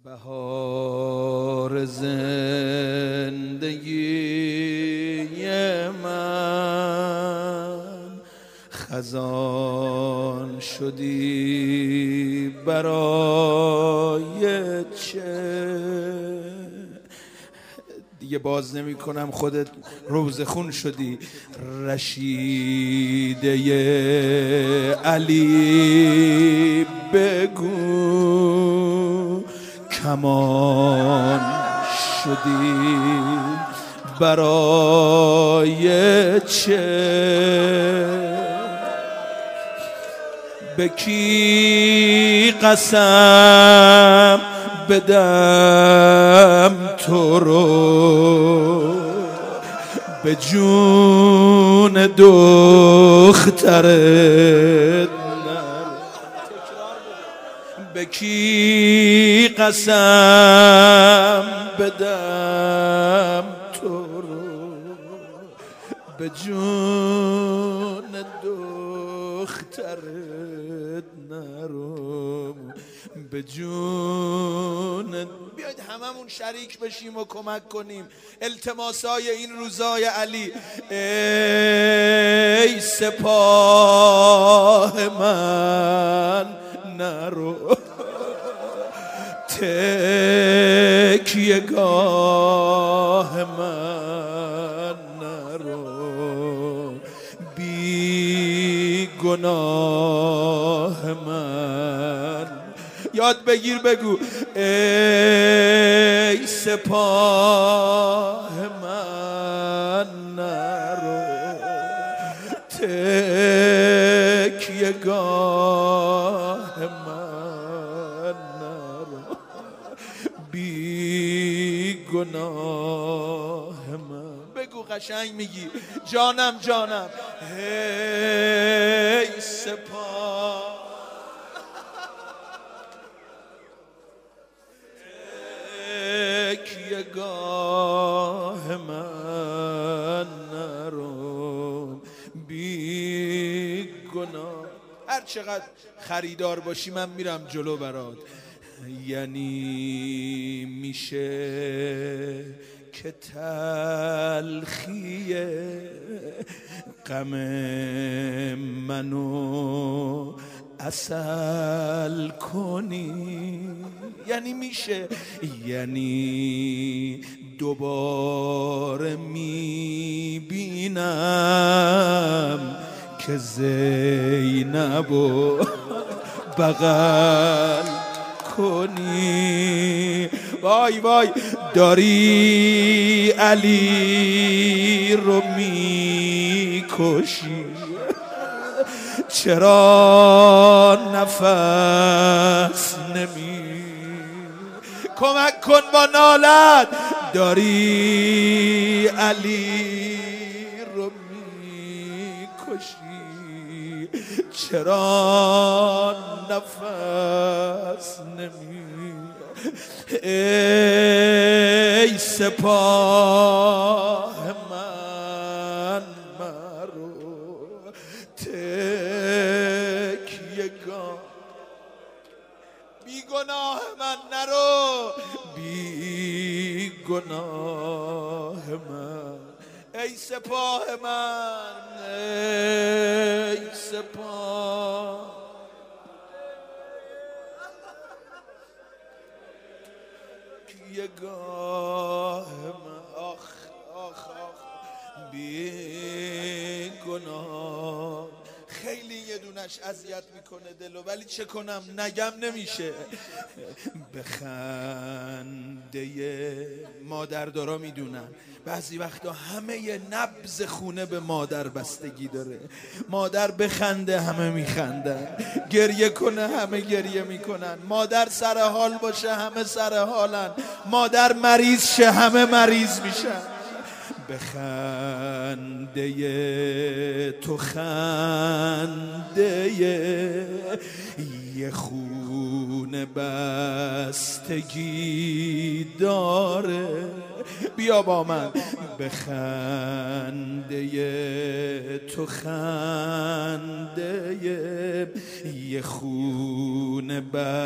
بهار زندگی من خزان شدی برای چه؟ دیگه باز نمی کنم، خودت روزخون شدی. رشیده علی بگو کمان شدی برای چه؟ به کی قسم بدم تو رو به جون دخترت؟ به کی قسم بدم تو رو به جون دخترت نرو به جون. بیاید هممون شریک بشیم و کمک کنیم التماسای این روزای علی. ای سپاه من نرو، تکیه گاه من نرو، بی گناه من. یاد بگیر بگو ای سپاه من نرو، تکیه گاه من نرو، بی گناه من. بگو قشنگ میگی جانم جانم. ای سپاه تکیه گاه من نرو، بی گناه. هر چقدر خریدار باشی من میرم جلو برات. یعنی میشه که تلخی غم منو عسل کنی؟ یعنی میشه، یعنی دوباره میبینم که زینبو بغل کنی. وای وای داری علی رو میکشی، چرا نفس نمی؟ کمک کن با نالت. داری علی رو میکشی، چرا نفس نمی؟ ای سپاه من مرو، تکیه گاه. بی گناه من نرو، بی گناه من. ای سپاه من، ای سپاه تکیه گاه من. آخ آخ آخ بی گناه. خیلی یه دونش اذیت میکنه دلو، ولی چه کنم نگم نمیشه. به خنده مادردارا میدونن بعضی وقتا همه ی نبض خونه به مادر بستگی داره. مادر بخنده همه میخندن، گریه کنه همه گریه میکنن. مادر سر حال باشه همه سر حالن، مادر مریض شه همه مریض میشن. به خنده تو خنده یه خونه بستگی داره. بیا با من. به خنده تو خنده یه خون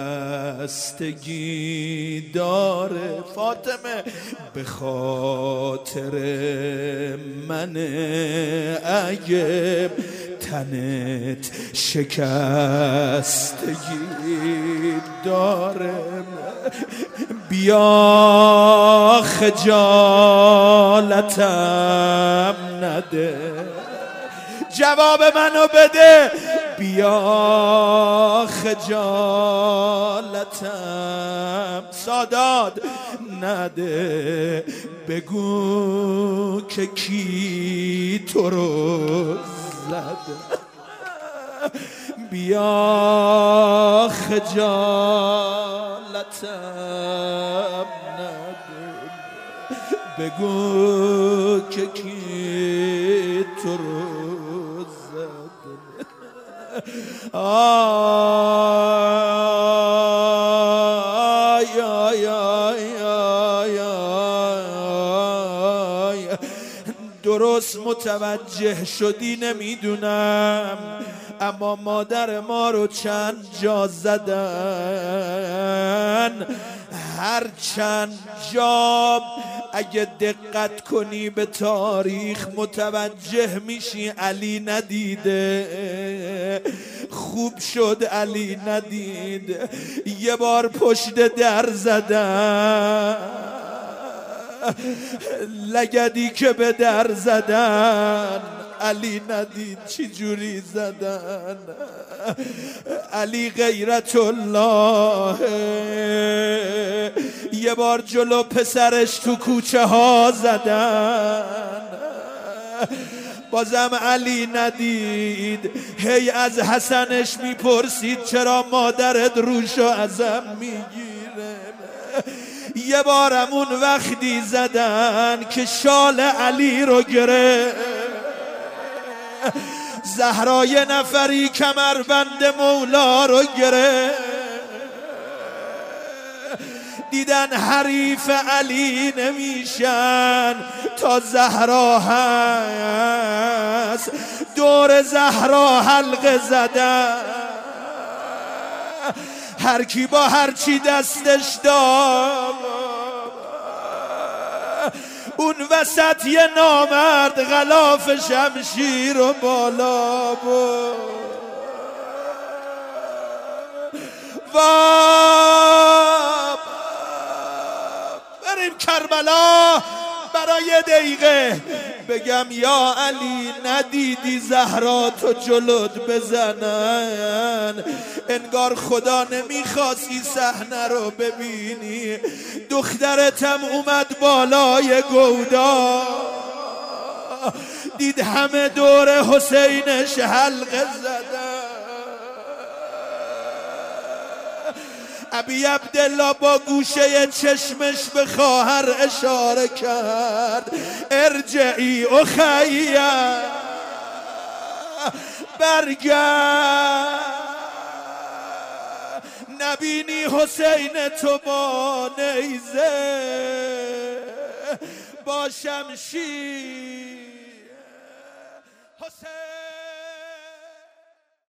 بستگی داره فاطمه، به خاطر من اگه تنت شکستگی داره، بیا خجالتم نده، جواب منو بده، بیا خجالتم سادات نده، بگو که کی تو رو زده، بیا خجالتم نده، بگو که کی تو رو زده. آی آی آی آی آی، درست متوجه شدی نمیدونم، اما مادر ما رو چند جا زدن، هر چند جا اگه دقت کنی به تاریخ متوجه میشی علی ندیده. خوب شد علی ندید. یه بار پشت در زدن، لگدی که به در زدن علی ندید چی جوری زدن. علی غیرت الله یه بار جلو پسرش تو کوچه ها زدن، بازم علی ندید. هی از حسنش میپرسید چرا مادرت روشو ازم میگیره. یه بارمون وقتی زدن که شال علی رو گرفت، زهرای نفری کمربند مولا رو گرفت، دیدن حریف علی نمیشن تا زهرا هست، دور زهرا حلقه زدن، هر کی با هر چی دستش داد اون وسط یه نامرد غلاف شمشیر و بالا بود. بریم کربلا برای دقیقه بگم یا علی ندیدی زهرا تو جلوت بزنن؟ انگار خدا نمیخواست این صحنه رو ببینی. دخترتم اومد بالای گودا، دید همه دور حسینش حلقه زدن. ابی عبدالله با گوشه چشمش به خواهر اشاره کرد، ارجعی اخیه، برگرد، نبینی حسین تو با نیزه با شمشیر. حسین